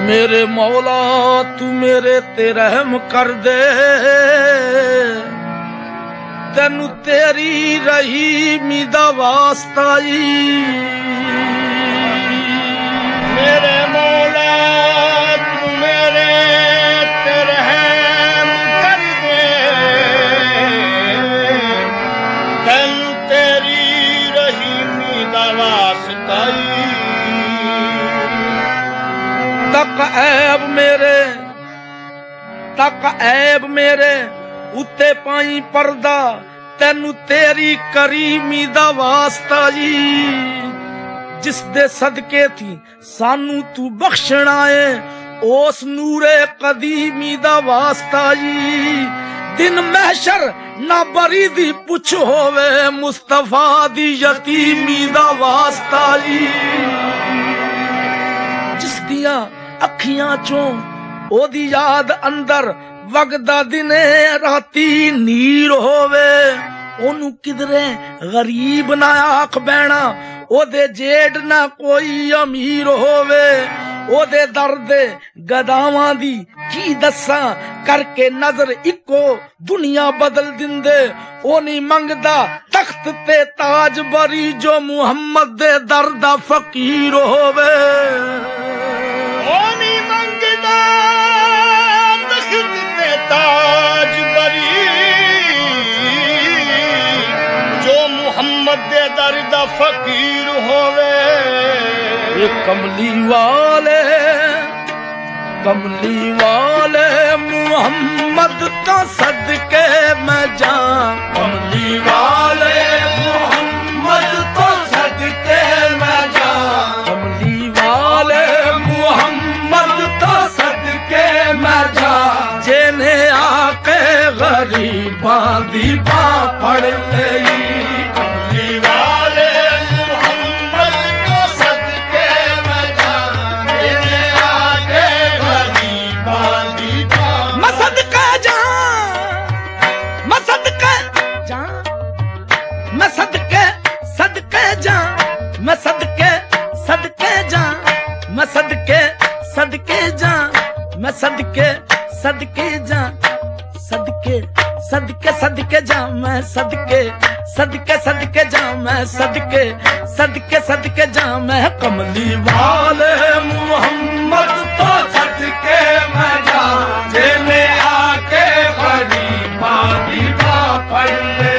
मेरे मौला तू मेरे ते रहम कर दे, तेनू तेरी रहीमी दा वास्ता मेरे मौला तू मेरे ते रहम कर दे, तेनू तेरी रहीमी दा वास्ता तक ऐब मेरे उत्ते पाई पर्दा, तेनू तेरी करीमी दा वास्ता जिस दे सदके थी सानू तू बख्शना है, ओस नूरे कदीमी दा वास्ता दिन महशर ना बरी दी पुछ होवे, मुस्तफा दी यतीमी दा वास्ता जिस दिया अखियां चों ओदी याद अंदर वगदा दिने राती नीर होवे, ओनू किधरे गरीब ना आख बैना, ओदे जेड ना कोई अमीर होवे, ओदे दर्द गदावां दी की दस्सा करके नजर इको दुनिया बदल दिंदे, ओ नहीं मंगदा तख्त ते ताज बरी जो मुहम्मद दे दर्दा फकीर होवे, ओ नहीं मंगदा तख्त ते ताज बरी जो मुहम्मद दे दर्दा फकीर होवे। ये कमली वाले मुहम्मद तो सदके मैं जाऊं, कमली वाले मुहम्मद तो सदके मैं जाऊं, कमली वाले मुहम्मद तो सदके मैं जाऊं, जेने आके गरीबां दी बां फड़ लई, कमली वाले मुहम्मद तो सदके मैं जाऊं, जेने आके गरीबां दी बां, मैं सदके जाऊं, मैं सदके जाऊं, मैं सदके जाऊं, मैं सदके जाऊं, मैं सदके जाऊं, मैं सदके जाऊं, सदके जाऊं, मैं सदके जाऊं, मैं सदके जाऊं, मैं कमली वाले मुहम्मद तो सदके मैं जाऊं, जेने आके गरीबां दी बां फड़ लई।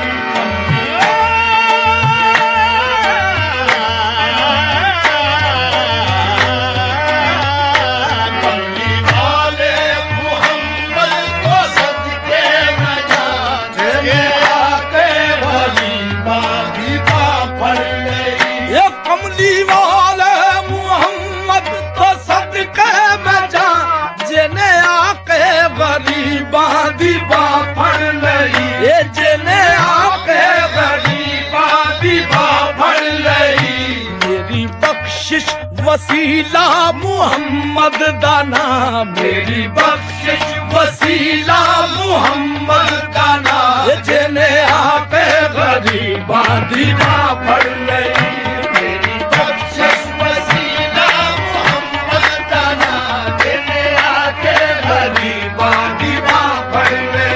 दी बां फड़ लई, ये जेने आके गरीबां दी बां फड़ लई, मेरी बख्शिश वसीला मुहम्मद दा नाम, मेरी बख्शिश वसीला मुहम्मद दा नाम, ये जेने आके गरीबां दी बां फड़ लई, मेरी बख्शिश वसीला मुहम्मद दा नाम, जेने आके गरीबां दी बां फड़ लई।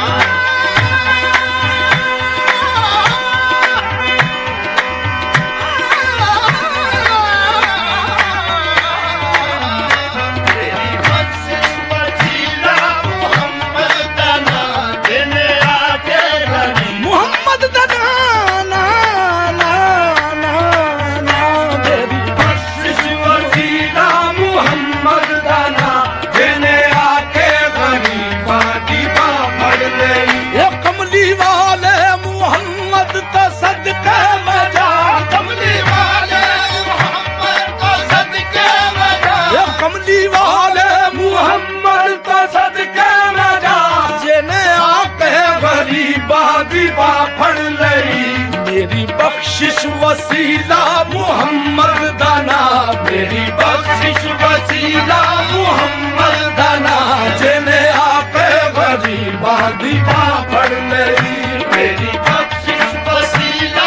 मेरी बख्शिश वसीला मुहम्मद दा नाम, मेरी बख्शिश वसीला मुहम्मद दा नाम, जेने आके गरीबां दी बां फड़ लई, मेरी बख्शिश वसीला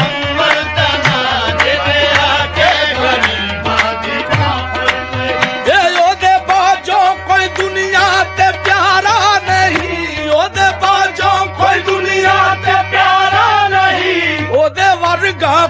मुहम्मद दा नाम, जेने आके गरीबां दी बां फड़ लई।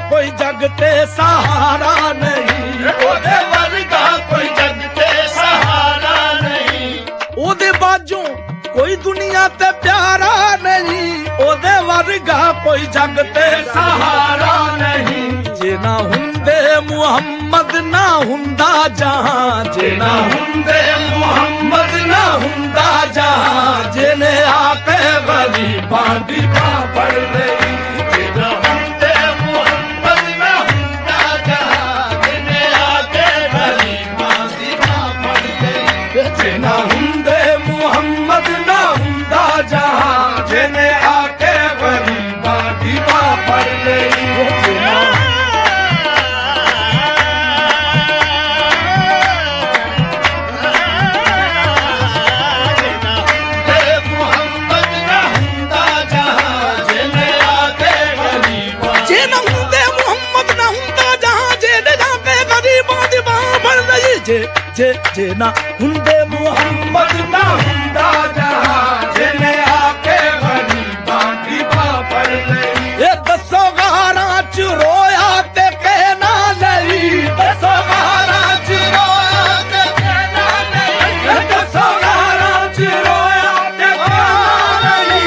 ਕੋਈ ਜਗ ਤੇ ਸਹਾਰਾ ਨਹੀਂ, ਉਹਦੇ ਵਰਗਾ ਕੋਈ ਜਗ ਤੇ ਸਹਾਰਾ ਨਹੀਂ, ਉਹਦੇ ਬਾਝੋਂ ਕੋਈ ਦੁਨੀਆ ਤੇ ਪਿਆਰਾ ਨਹੀਂ, ਉਹਦੇ ਵਰਗਾ ਕੋਈ ਜਗ ਤੇ ਸਹਾਰਾ ਨਹੀਂ। ਜੇ ਨਾ ਹੁੰਦੇ ਮੁਹੰਮਦ ਨਾ ਹੁੰਦਾ ਜਹਾਂ, ਜੇ ਨਾ ਹੁੰਦੇ ਮੁਹੰਮਦ ਨਾ ਹੁੰਦਾ ਜਹਾਂ, ਜਿਹਨੇ ਆਪੇ ਗਰੀਬਾਂ ਦੀ ਬਾਹ ਫੜ ਲਈ। ਜੇ ਨਾ ਹੁੰਦੇ ਮੁਹੰਮਦ ਨਾ ਹੁੰਦਾ ਜਹਾਂ, ਜਿਹਨੇ ਆ ਕੇ ਗਰੀਬਾਂ ਦੀ ਬਾਹ ਫੜ ਲਈ। ਜੇ ਨਾ ਹੁੰਦੇ ਮੁਹੰਮਦ ਨਾ ਹੁੰਦਾ ਜਹਾਂ, ਜਿਹਨੇ ਆ ਕੇ ਗਰੀਬਾਂ ਦੀ ਬਾਹ ਫੜ ਲਈ। ਜੇ ਨਾ ਜੇ ਨਾ ਹੁੰਦੇ ਮੁਹੰਮਦ ਨਾ ਹੁੰਦਾ ਜਹਾਂ, ਜਿਹਨੇ ਆ ਕੇ ਗਰੀਬਾਂ ਦੀ ਬਾਹ ਫੜ ਲਈ। ਇਹ ਦੱਸੋ ਗਾਰਾਂ ਚ ਰੋਇਆ ਤੇ ਕਹਿਣਾ ਲਈ, ਦੱਸੋ ਗਾਰਾਂ ਚ ਰੋਇਆ ਤੇ ਕਹਿਣਾ ਲਈ, ਇਹ ਦੱਸੋ ਗਾਰਾਂ ਚ ਰੋਇਆ ਤੇ ਕਹਿਣਾ ਲਈ।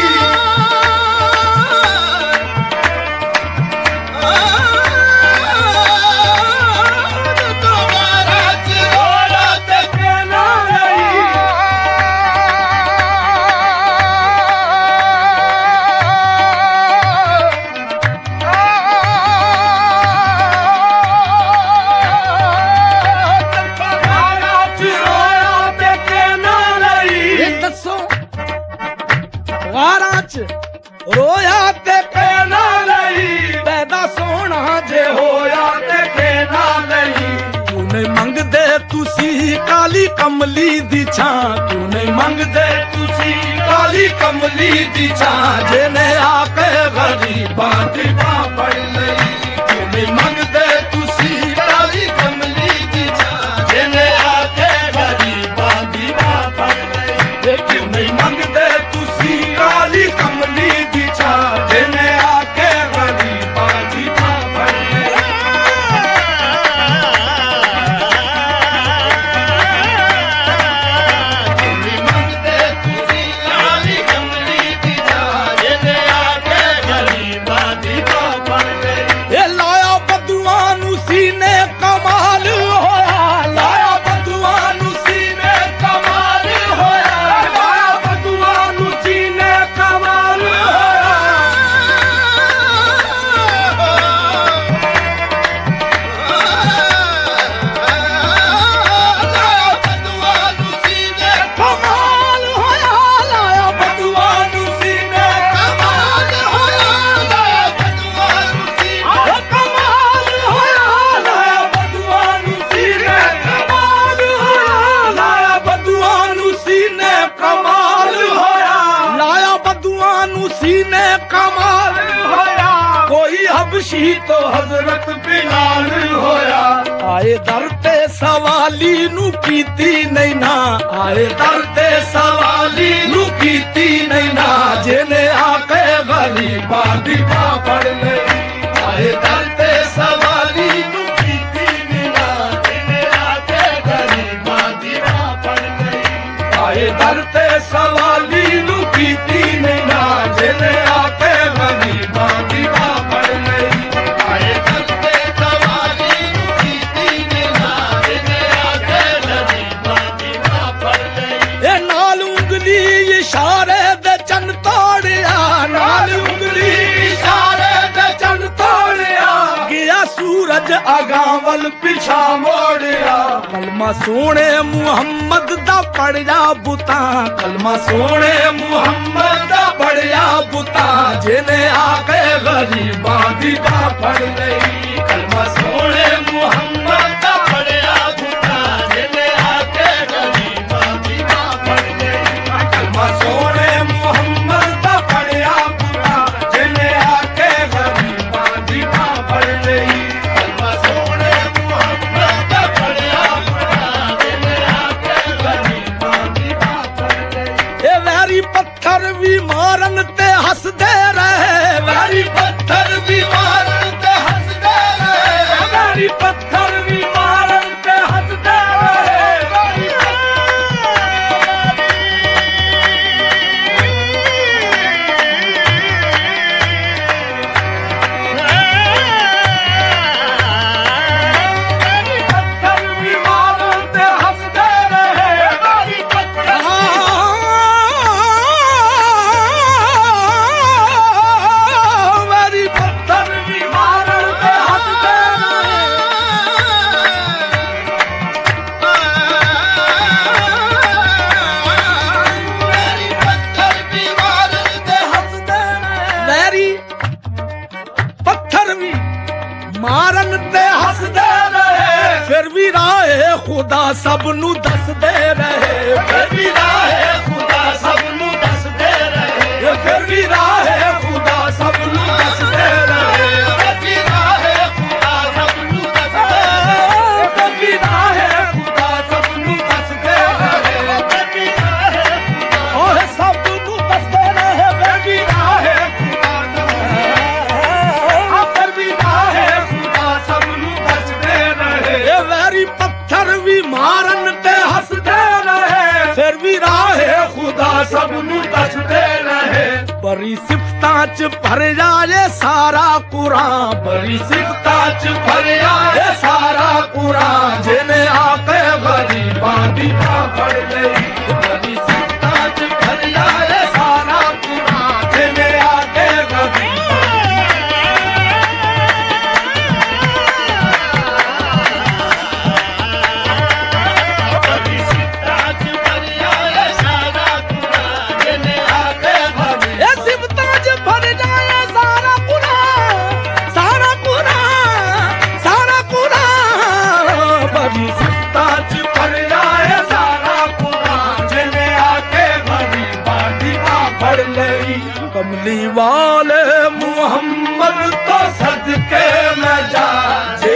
ਰੋਇਆ ਤੇ ਕਹਿਣਾ ਲਈ, ਪੈਦਾ ਸੋਹਣਾ ਜੇ ਹੋਇਆ ਤੇ ਕਹਿਣਾ ਲਈ। ਕਿਉਂ ਨਹੀਂ ਮੰਗਦੇ ਤੁਸੀਂ ਕਾਲੀ ਕਮਲੀ ਦੀ ਛਾਂ, ਕਿਉਂ ਨਹੀਂ ਮੰਗਦੇ ਤੁਸੀਂ ਕਾਲੀ ਕਮਲੀ ਦੀ ਛਾਂ, ਜਿਹਨੇ ਆ ਕੇ ਗਰੀਬਾਂ ਦੀ ਬਾਹ ਫੜ ਲਈ। ਕਿਉਂ ਨਹੀਂ ਮੰਗਦੇ ਤੁਸੀਂ ਕਾਲੀ ਕਮਲੀ ਦੀ ਛਾਂ, ਜਿਹਨੇ ਆ ਕੇ ਗਰੀਬਾਂ ਦੀ ਬਾਹ ਫੜ ਲਈ। ਕਿਉਂ ਨਹੀਂ ਮੰਗਦੇ ਤੁਸੀਂ ਕਾਲੀ ਕਮਲੀ ਦੀ ਛਾਂ, ਜਿਹਨੇ ਆ ਕੇ ਗਰੀਬਾਂ ਦੀ ਬਾਹ ਫੜ ਲਈ। ਨਹੀਂ ਮੰਗਦੇ ਤੁਸੀਂ ਕਾਲੀ ਕਮਲੀ ਦੀ ਛਾਂ, ਜਿਹਨੇ ਆ ਕੇ ਗਰੀਬਾਂ ਦੀ ਬਾਹ ਫੜ ਲਈ। ਇਹ ਲਾਇਆ ਬਦੂਆਂ ਨੂੰ ਸੀਨੇ ਕਮਾਲ ਹੋਇਆ, ਲਾਇਆ ਬਦੂਆਂ ਨੂੰ ਸੀਨੇ ਕਮਾਲ ਹੋਇਆ, ਲਾਇਆ ਬਦੂਆਂ ਨੂੰ ਸੀਨੇ ਕਮਾਲ ਹੋਇਆ। ਕਮਾਲ ਹੋਇਆ, ਲਾਇਆ ਬਦੂਆਂ ਨੂੰ ਸੀਨੇ ਕਮਾਲ ਹੋਇਆ, ਲਾਇਆ ਬਦੂਆਂ ਨੂੰ ਸੀਨੇ ਕਮਾਲ ਹੋਇਆ, ਲਾਇਆ ਬਦੂਆਂ ਨੂੰ ਸੀਨੇ ਕਮਾਲ ਹੋਇਆ, ਲਾਇਆ ਬਦੂਆਂ ਨੂੰ ਸੀਨੇ ਕਮਾਲ ਹੋਇਆ, ਲਾਇਆ ਬਦੂਆਂ ਨੂੰ ਸੀਨੇ ਕਮਾਲ ਹੋਇਆ। ਕੋਈ ਹਬਸ਼ੀ ਤੋਂ ਹਜ਼ਰਤ ਬਿਲਾਲ ਹੋਇਆ, ਆਏ ਦਰ ਤੇ ਸਵਾਲੀ ਨੂੰ ਕੀਤੀ ਨਹੀਂ ਨਾ, ਆਏ ਦਰ ਤੇ ਸਵਾਲੀ ਨੂੰ ਕੀਤੀ ਨਹੀਂ ਨਾ, ਜਿਹਨੇ ਆ ਕੇ ਗਰੀਬਾਂ ਦੀ ਬਾਹ ਫੜ ਲਈ। ਆਏ ਦਰ ਤੇ ਸਵਾਲੀ ਨੂੰ ਕੀਤੀ ਨਹੀਂ ਨਾ, ਜਿਹਨੇ ਆ ਕੇ ਗਰੀਬਾਂ ਦੀ ਬਾਹ ਫੜ ਲਈ। ਆਏ ਦਰ ਤੇ ਸਵਾਲੀ ਨੂੰ ਕੀਤੀ ਨਹੀਂ ਨਾ, ਜਿਹਨੇ ਆ ਕੇ ਗਰੀਬਾਂ ਦੀ ਬਾਹ ਫੜ ਲਈ। ਆਏ ਦਰ ਤੇ ਸਵਾਲੀ ਨੂੰ ਕੀਤੀ ਨਹੀਂ ਨਾ, ਜਿਹਨੇ ਆ ਕੇ ਗਰੀਬਾਂ ਦੀ ਬਾਹ ਫੜ ਲਈ। ਇਹ ਨਾਲ ਉਂਗਲੀ ਇਸ਼ਾਰੇ ਦੇ ਚੰਨ ਤੋੜਿਆ, ਨਾਲ ਉਂਗਲੀ ਇਸ਼ਾਰੇ ਦੇ ਚੰਨ ਤੋੜਿਆ। ਗਿਆ ਸੂਰਜ ਅਗਾਂ ਵੱਲ ਪਿਛਾ ਮੋੜਿਆ, ਕਲਮਾ ਸੋਹਣੇ ਮੁਹੰਮਦ ਦਾ ਪੜਿਆ ਬੁੱਤਾਂ, ਕਲਮਾ ਸੋਹਣੇ ਮੁਹੰਮਦ ਦਾ ਪੜਿਆ ਬੁੱਤਾਂ, ਜਿਹਨੇ ਆ ਕੇ ਗਰੀਬਾਂ ਦੀ ਬਾਹ ਫੜ ਲਈ। ਕਲਮਾ ਸੋਹਣੇ ਮੁਹੰਮਦ ਦਾ ਪੜਿਆ ਬੁੱਤਾਂ, ਜਿਹਨੇ ਆ ਕੇ ਗਰੀਬਾਂ ਦੀ ਬਾਹ ਫੜ ਲਈ। ਕਲਮਾ ਸੋਹਣੇ ਮੁਹੰਮਦ ਦਾ ਪੜਿਆ ਬੁੱਤਾਂ, ਜਿਹਨੇ ਆ ਕੇ ਗਰੀਬਾਂ ਦੀ ਬਾਹ ਫੜ ਲਈ। ਕਲਮਾ ਸੋਹਣੇ ਮੁਹੰਮਦ ਦਾ ਪੜਿਆ ਬੁੱਤਾਂ, ਜਿਹਨੇ ਆ ਕੇ ਗਰੀਬਾਂ ਦੀ ਬਾਹ ਫੜ ਲਈ। ਇਹ ਵੈਰੀ ਪੱਥਰ ਵੀ ਮਾਰਨ ਤੇ ਹੱਸਦੇ ਰਹੇ, ਵੈਰੀ ਪੱਥਰ ਵੀ ਮਾਰਨ ਤੇ ਹੱਸਦੇ ਖੁਦਾ ਸਭ ਨੂੰ ਦੱਸਦੇ ਰਹੇ ਫਿਰ ਵੀ ਰਾਹੇ ਖੁਦਾ ਸਭ ਨੂੰ ਦੱਸਦੇ ਰਹੇ ਫਿਰ ਵੀ ਰਾਹੇ ਖੁਦਾ ਸਭ ਨੂੰ ਦੱਸਦੇ ਰਹੇ ਫਿਰ ਵੀ ਰਾਹੇ ਖੁਦਾ ਸਭ ਨੂੰ ਦੱਸਦੇ ਰਹੇ ਫਿਰ ਵੀ ਰਾਹੇ ਖੁਦਾ ਸਭ ਨੂੰ ਦੱਸਦੇ ਰਹੇ ਫਿਰ ਵੀ ਰਾਹੇ ਓਏ ਸਭ ਨੂੰ ਦੱਸਦੇ ਰਹੇ ਫਿਰ ਵੀ ਰਾਹੇ ਫਿਰ ਵੀ ਰਾਹੇ ਖੁਦਾ ਸਭ ਨੂੰ ਦੱਸਦੇ ਰਹੇ ਇਹ ਵੈਰੀ ਪੱਥਰ ਵੀ ਮਾਰਨ ਤੇ ਹੱਸਦੇ ਰਹੇ ਫਿਰ ਵੀ ਰਾਹੇ ਖੁਦਾ ਸਭ ਨੂੰ ਦੱਸਦੇ ਰਹੇ ਬੜੀ ਸਿਫਤਾਂ ਚ ਭਰ ਜਾਏ ਸਾਰਾ ਕੁਰਾਨ ਬੜੀ ਸਿਫਤਾਂ ਚ ਭਰ ਜਾਏ ਸਾਰਾ ਕੁਰਾਨ ਜਿਹਨੇ ਆ ਕੇ ਗਰੀਬਾਂ ਦੀ ਬਾਹ ਫੜ ਲਈ ਬੜੀ ਸਿਫਤਾਂ ਚ ਭਰ ਜਾਏ ਸਾਰਾ ਕੁਰਾਨ ਜਿਹਨੇ ਆ ਕੇ ਗਰੀਬਾਂ ਬੜੀ ਸਿੱਧਾ ਚ ਭਰਿਆ ਏ ਸਾਰਾ ਕੁਰਾਨ ਜਿਹਨੇ ਆ ਕੇ ਭਰੀ ਇਹ ਸਿਫਤਾਂ ਚ ਭਰ ਜਾਏ ਸਾਰਾ ਕੁਰਾਨ ਸਾਰਾ ਕੁਰਾਨ ਸਾਰਾ ਕੁਰਾਨ ਬੜੀ ਸਿਫਤਾਂ ਚ ਭਰ ਜਾਏ ਸਾਰਾ ਕੁਰਾਨ ਜਿਹਨੇ ਆ ਕੇ ਗਰੀਬਾਂ ਦੀ ਬਾਹ ਫੜ ਲਈ ਕਮਲੀ ਵਾਲੇ ਮੁਹੰਮਦ ਤੋਂ ਸਦਕੇ ਮੈਂ ਜਾ